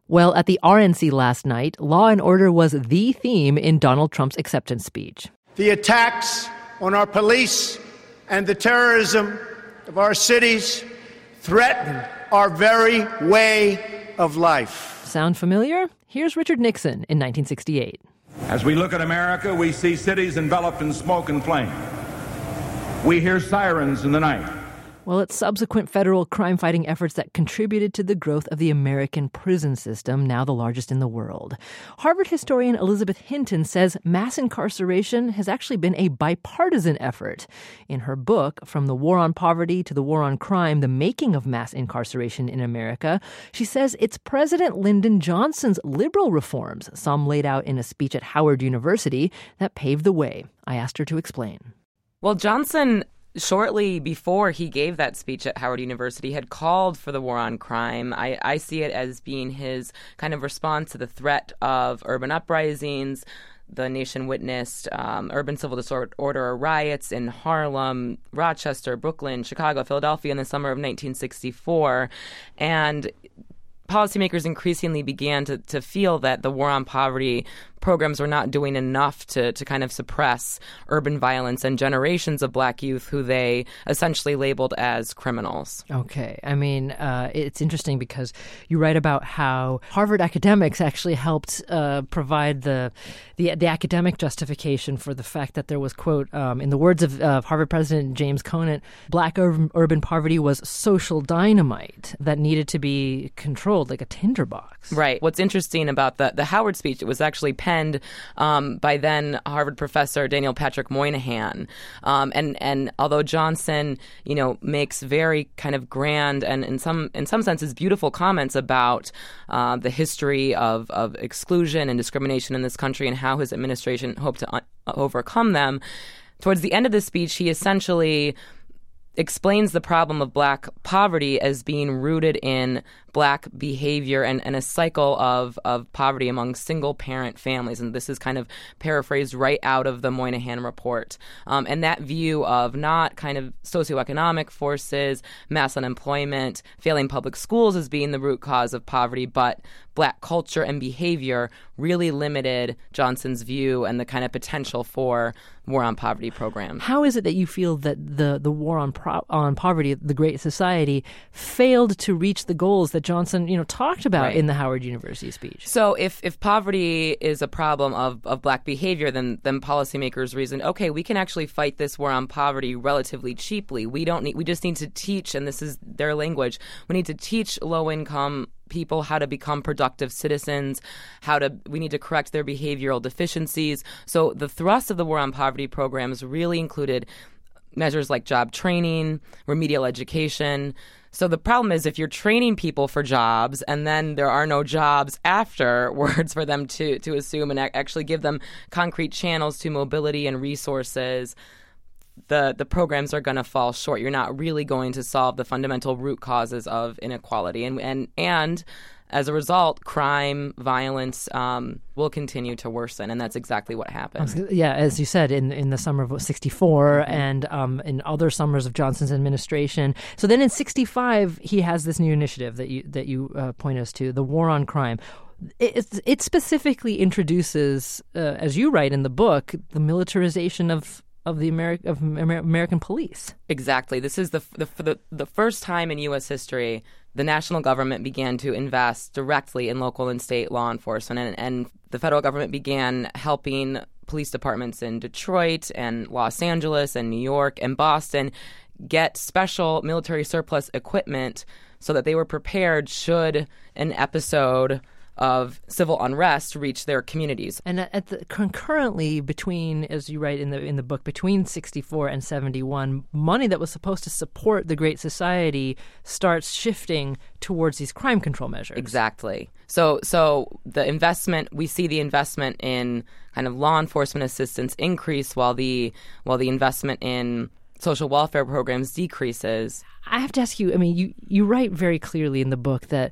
Well, at the RNC last night, law and order was the theme in Donald Trump's acceptance speech. The attacks on our police and the terrorism of our cities threaten our very way of life. Sound familiar? Here's Richard Nixon in 1968. As we look at America, we see cities enveloped in smoke and flame. We hear sirens in the night. Well, it's subsequent federal crime-fighting efforts that contributed to the growth of the American prison system, now the largest in the world. Harvard historian Elizabeth Hinton says mass incarceration has actually been a bipartisan effort. In her book, From the War on Poverty to the War on Crime, The Making of Mass Incarceration in America, she says it's President Lyndon Johnson's liberal reforms, some laid out in a speech at Howard University, that paved the way. I asked her to explain. Well, Johnson, shortly before he gave that speech at Howard University, had called for the war on crime. I see it as being his kind of response to the threat of urban uprisings. The nation witnessed urban civil disorder riots in Harlem, Rochester, Brooklyn, Chicago, Philadelphia in the summer of 1964. And policymakers increasingly began to feel that the war on poverty programs were not doing enough to kind of suppress urban violence and generations of black youth who they essentially labeled as criminals. Okay. I mean, it's interesting because you write about how Harvard academics actually helped provide the academic justification for the fact that there was, quote, in the words of Harvard President James Conant, black urban poverty was social dynamite that needed to be controlled like a tinderbox. Right. What's interesting about the Howard speech, it was actually penned by then Harvard professor Daniel Patrick Moynihan. And although Johnson, makes very kind of grand and in some senses beautiful comments about the history of exclusion and discrimination in this country and how his administration hoped to overcome them, towards the end of the speech, he essentially explains the problem of black poverty as being rooted in black behavior and a cycle of poverty among single-parent families. And this is kind of paraphrased right out of the Moynihan report. And that view of not kind of socioeconomic forces, mass unemployment, failing public schools as being the root cause of poverty, but black culture and behavior really limited Johnson's view and the kind of potential for war on poverty program. How is it that you feel that the war on poverty, the Great Society, failed to reach the goals that Johnson, talked about in the Howard University speech? So if poverty is a problem of black behavior, then policymakers reasoned, okay, we can actually fight this war on poverty relatively cheaply. We just need to teach, and this is their language, we need to teach low-income people how to become productive citizens, we need to correct their behavioral deficiencies. So the thrust of the war on poverty programs really included measures like job training, remedial education. So the problem is if you're training people for jobs and then there are no jobs afterwards for them to assume and actually give them concrete channels to mobility and resources, the programs are going to fall short. You're not really going to solve the fundamental root causes of inequality. And as a result, crime, violence will continue to worsen, and that's exactly what happened. Yeah, as you said, in the summer of 64 and in other summers of Johnson's administration. So then in 65, he has this new initiative that you point us to, the War on Crime. It specifically introduces, as you write in the book, the militarization of the American police. Exactly. This is the first time in U.S. history the national government began to invest directly in local and state law enforcement, and the federal government began helping police departments in Detroit and Los Angeles and New York and Boston get special military surplus equipment so that they were prepared should an episode of civil unrest reach their communities. And concurrently between, as you write in the book, between 64 and 71, money that was supposed to support the Great Society starts shifting towards these crime control measures. Exactly. So the investment, we see the investment in kind of law enforcement assistance increase while the investment in social welfare programs decreases. I have to ask you, I mean, you write very clearly in the book that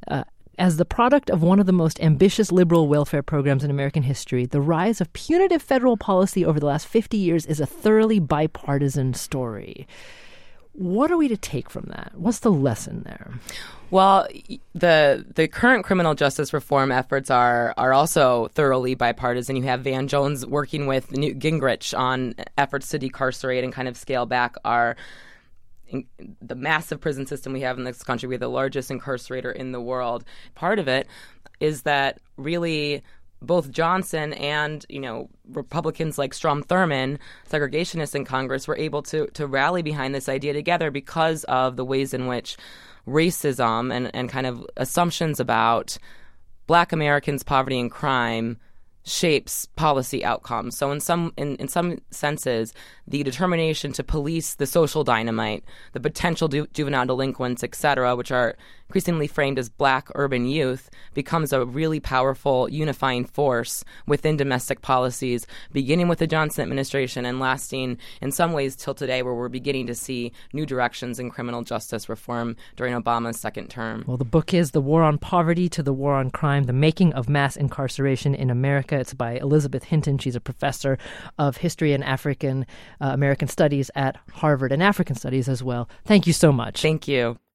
as the product of one of the most ambitious liberal welfare programs in American history, the rise of punitive federal policy over the last 50 years is a thoroughly bipartisan story. What are we to take from that? What's the lesson there? Well, the current criminal justice reform efforts are also thoroughly bipartisan. You have Van Jones working with Newt Gingrich on efforts to decarcerate and kind of scale back the massive prison system we have in this country. We're the largest incarcerator in the world. Part of it is that really both Johnson and, Republicans like Strom Thurmond, segregationists in Congress, were able to rally behind this idea together because of the ways in which racism and kind of assumptions about Black Americans' poverty and crime shapes policy outcomes. So in some senses, the determination to police the social dynamite, the potential juvenile delinquents, et cetera, which are increasingly framed as Black urban youth, becomes a really powerful unifying force within domestic policies, beginning with the Johnson administration and lasting in some ways till today, where we're beginning to see new directions in criminal justice reform during Obama's second term. Well, the book is The War on Poverty to the War on Crime, The Making of Mass Incarceration in America. It's by Elizabeth Hinton. She's a professor of history and African American studies at Harvard, and African studies as well. Thank you so much. Thank you.